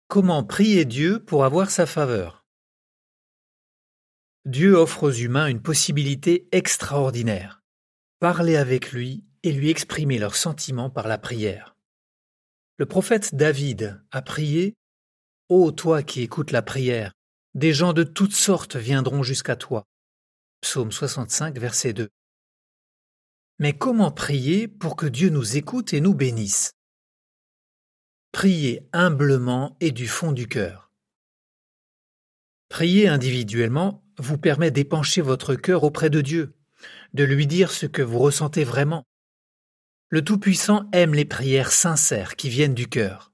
Comment prier Dieu pour avoir sa faveur? Dieu offre aux humains une possibilité extraordinaire. Parler avec lui et lui exprimer leurs sentiments par la prière. Le prophète David a prié « Ô toi qui écoutes la prière, des gens de toutes sortes viendront jusqu'à toi. » Psaume 65, verset 2. Mais comment prier pour que Dieu nous écoute et nous bénisse? Priez humblement et du fond du cœur. Prier individuellement vous permet d'épancher votre cœur auprès de Dieu, de lui dire ce que vous ressentez vraiment. Le Tout-Puissant aime les prières sincères qui viennent du cœur.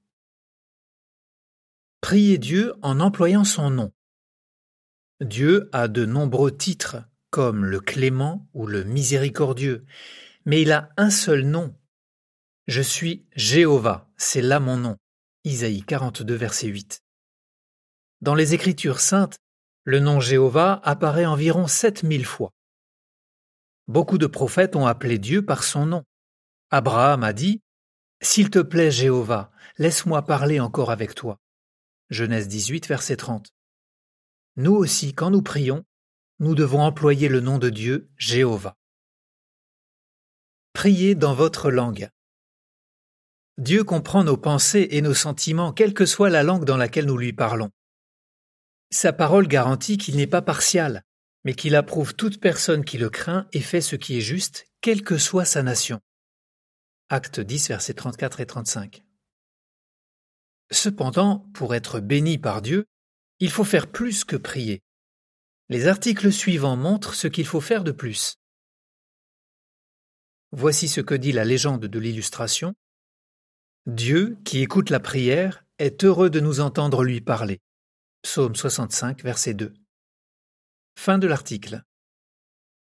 Priez Dieu en employant son nom. Dieu a de nombreux titres, comme le Clément ou le Miséricordieux, mais il a un seul nom. Je suis Jéhovah, c'est là mon nom. Isaïe 42, verset 8. Dans les Écritures saintes, le nom Jéhovah apparaît environ 7000 fois. Beaucoup de prophètes ont appelé Dieu par son nom. Abraham a dit « S'il te plaît, Jéhovah, laisse-moi parler encore avec toi. » Genèse 18, verset 30. Nous aussi, quand nous prions, nous devons employer le nom de Dieu, Jéhovah. Priez dans votre langue. Dieu comprend nos pensées et nos sentiments, quelle que soit la langue dans laquelle nous lui parlons. Sa parole garantit qu'il n'est pas partial, mais qu'il approuve toute personne qui le craint et fait ce qui est juste, quelle que soit sa nation. Acte 10, versets 34 et 35. Cependant, pour être béni par Dieu, il faut faire plus que prier. Les articles suivants montrent ce qu'il faut faire de plus. Voici ce que dit la légende de l'illustration. Dieu, qui écoute la prière, est heureux de nous entendre lui parler. Psaume 65, verset 2. Fin de l'article.